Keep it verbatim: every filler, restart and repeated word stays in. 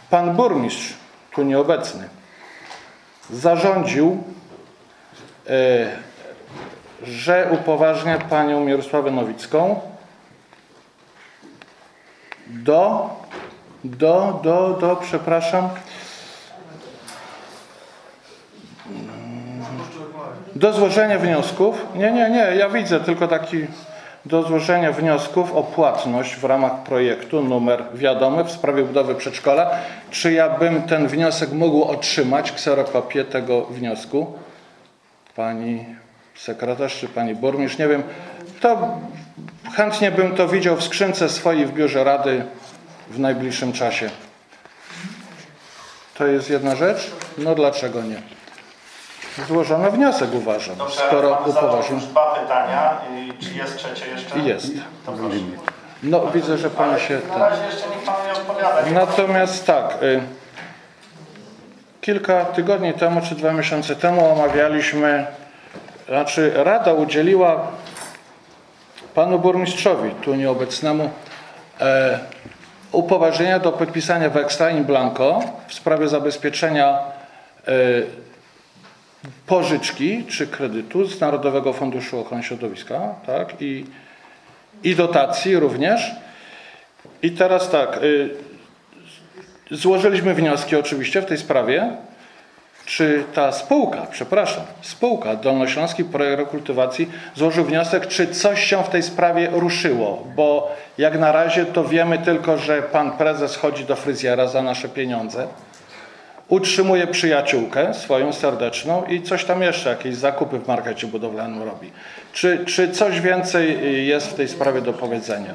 Pan burmistrz, tu nieobecny, zarządził, że upoważnia panią Mirosławę Nowicką do, do, do, do, przepraszam, do złożenia wniosków. Nie, nie, nie, ja widzę tylko taki, do złożenia wniosków o płatność w ramach projektu numer wiadomy w sprawie budowy przedszkola. Czy ja bym ten wniosek mógł otrzymać, kserokopię tego wniosku? Pani sekretarz czy pani burmistrz, nie wiem. To chętnie bym to widział w skrzynce swojej w biurze rady w najbliższym czasie. To jest jedna rzecz? No dlaczego nie? Złożono wniosek, uważam. Dobrze, skoro pan zadał upoważnił. już dwa pytania. I czy jest trzecie jeszcze? Jest. To proszę. No widzę, że pani się... Na razie jeszcze nikt panu nie odpowiada. Natomiast tak, y, kilka tygodni temu, czy dwa miesiące temu omawialiśmy, znaczy Rada udzieliła panu burmistrzowi, tu nieobecnemu, e, upoważnienia do podpisania weksla in blanco w sprawie zabezpieczenia e, pożyczki czy kredytu z Narodowego Funduszu Ochrony Środowiska, tak, i, i dotacji również. I teraz tak, y, złożyliśmy wnioski oczywiście w tej sprawie, czy ta spółka, przepraszam, spółka Dolnośląski Projekt Rekultywacji złożył wniosek, czy coś się w tej sprawie ruszyło, bo jak na razie to wiemy tylko, że pan prezes chodzi do fryzjera za nasze pieniądze, utrzymuje przyjaciółkę swoją serdeczną i coś tam jeszcze, jakieś zakupy w markecie budowlanym robi. Czy, czy coś więcej jest w tej sprawie do powiedzenia?